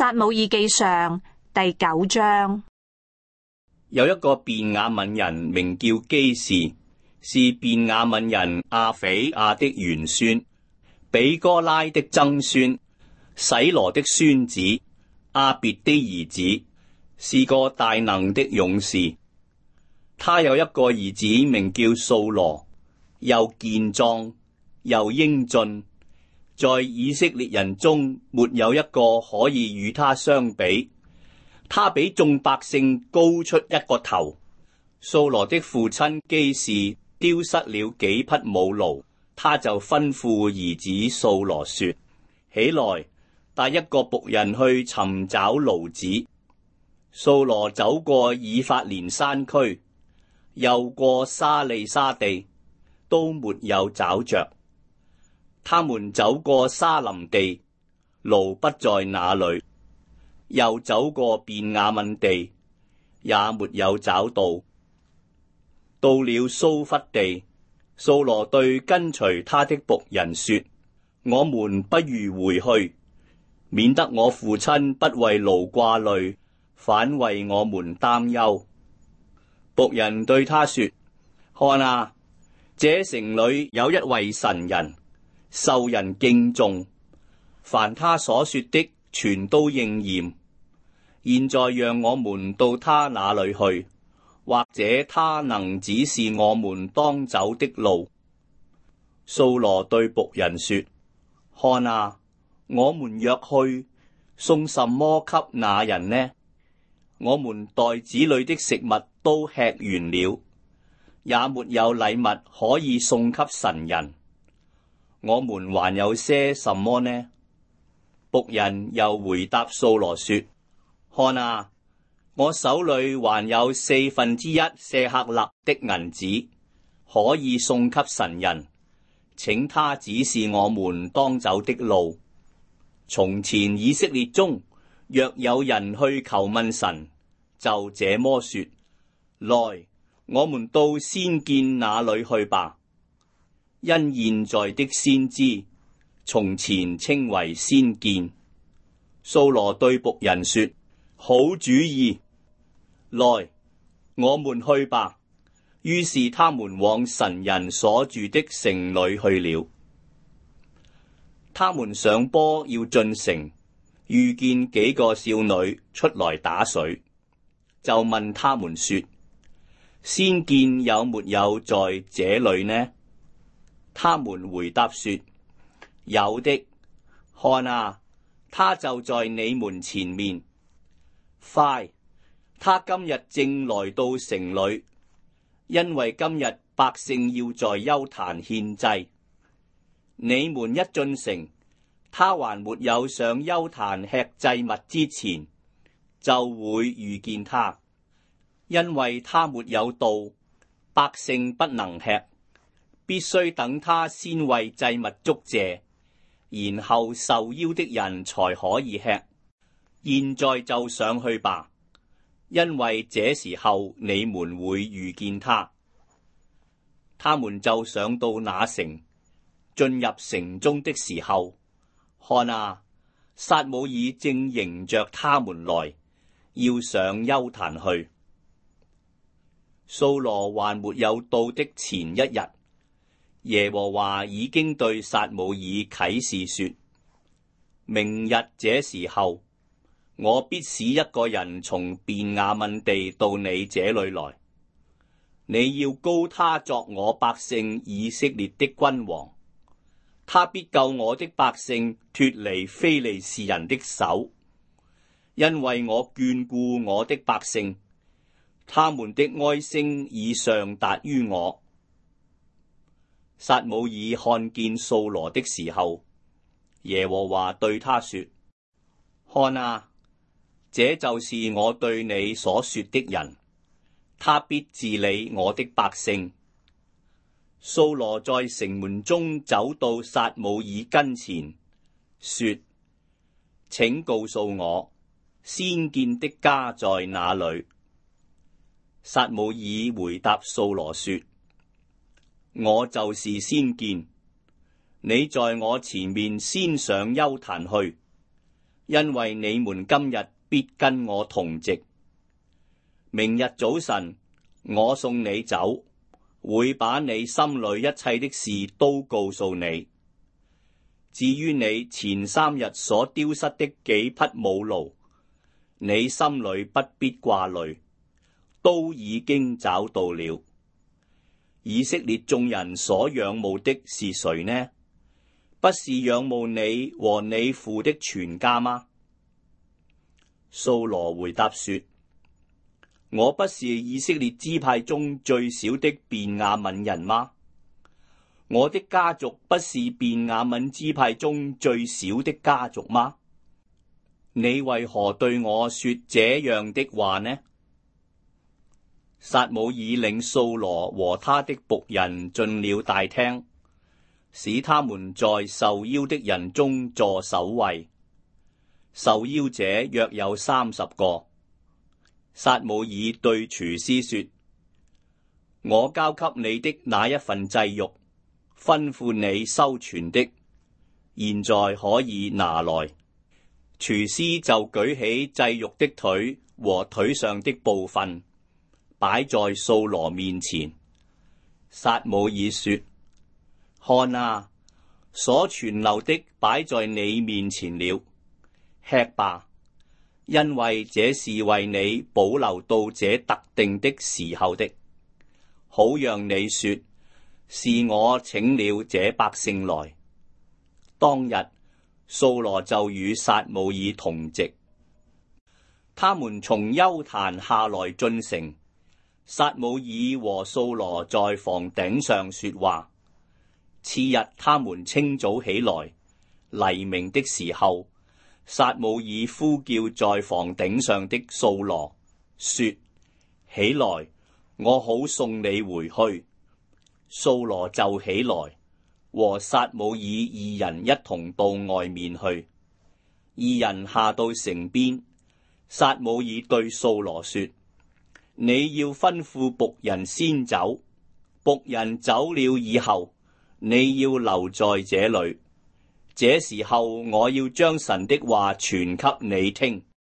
撒母耳記上第9章。 有一個便雅憫人名叫基士，是便雅憫人亞斐亞的玄孫，比哥拉的曾孫，洗羅的孫子，亞別的兒子，是個大能的勇士。他有一個兒子名叫掃羅，又健壯又英俊，在以色列人中沒有一個可以與他相比。他比眾百姓高出一個頭。掃羅的父親基士丟失了幾匹母驢，他就吩咐兒子掃羅說：起來，帶一個僕人去尋找驢子。掃羅走過以法蓮山區，又過沙利沙地，都沒有找着。他們走過沙林地，驢不在那裏。又走過便雅憫地，也沒有找到。到了蘇弗地，掃羅對跟隨他的僕人說：我們不如回去，免得我父親不為驢掛慮，反為我們擔憂。僕人對他說：看啊，這城裏有一位神人，受人敬重，凡他所說的全都應驗。現在讓我們到他那裏去，或者他能指示我們當走的路。掃羅對僕人說：看啊，我們若去，送什麼給那人呢？我們袋子裏的食物都吃完了，也沒有禮物可以送給神人。我們還有些什麼呢？僕人又回答掃羅說：看啊，我手裏還有1/4舍客勒的銀子，可以送給神人，請他指示我們當走的路。從前以色列中，若有人去求問神，就這麼說：來，我們到先見那裏去吧。因現在的先知，從前稱為先見。掃羅對僕人說：好主意，來，我們去吧。於是他們往神人所住的城裏去了。他們上坡要進城，遇見幾個少女出來打水，就問他們說：先見有沒有在這裏呢？他們回答說：有的。看啊，他就在你們前面。快！他今日正來到城裏，因為今日百姓要在邱壇獻祭。你們一進城，他還沒有上邱壇吃祭物之前，就會遇見他，因為他沒有道，百姓不能吃，必須等他先為祭物祝謝，然後受邀的人才可以吃。現在就上去吧，因為這時候你們會遇見他。他們就上到那城，進入城中的時候，看啊，撒母耳正迎着他們來，要上邱壇去。掃羅還沒有到的前一日，耶和華已經對撒母耳啟示說：明日這時候，我必使一個人從便雅憫地到你這裏來，你要膏他作我百姓以色列的君王。他必救我的百姓脫離非利士人的手，因為我眷顧我的百姓，他們的哀聲已上達於我。撒母耳看見掃羅的時候，耶和華對他說：看啊，這就是我對你所說的人，他必治理我的百姓。掃羅在城門中走到撒母耳跟前，說：請告訴我，先見的家在哪裏？撒母耳回答掃羅說：我就是先見，你在我前面先上邱壇去。 因為你們今日必跟我同席。明日早晨，我送你走，會把你心裏一切的事都告訴你。至於你前3日所丟失的幾匹母驢，你心裏不必掛慮，都已經找到了。以色列眾人所仰慕的是誰呢？不是仰慕你和你父的全家嗎？掃羅回答說：我不是以色列支派中最小的便雅憫人嗎？我的家族不是便雅憫支派中最小的家族嗎？你為何對我說這樣的話呢？撒母耳領掃羅和他的僕人進了大廳，使他們在受邀的人中坐首位。受邀者約有30個。撒母耳對廚師說：我交給你的那一份祭肉，吩咐你收存的，現在可以拿來。廚師就舉起祭肉的腿和腿上的部分，擺在掃羅面前。撒母耳說：看啊，所存留的擺在你面前了，吃吧，因為這是為你保留到這特定的時候的，好讓你說是我請了這百姓來。當日掃羅就與撒母耳同席。他們從丘壇下來進城，撒母耳和掃羅在房頂上說話。次日他們清早起來，黎明的時候，撒母耳呼叫在房頂上的掃羅，說：起來，我好送你回去。掃羅就起來，和撒母耳2人一同到外面去。2人下到城邊，撒母耳對掃羅說：你要吩咐僕人先走，僕人走了以後，你要留在這裏。這時候我要將神的話傳給你聽。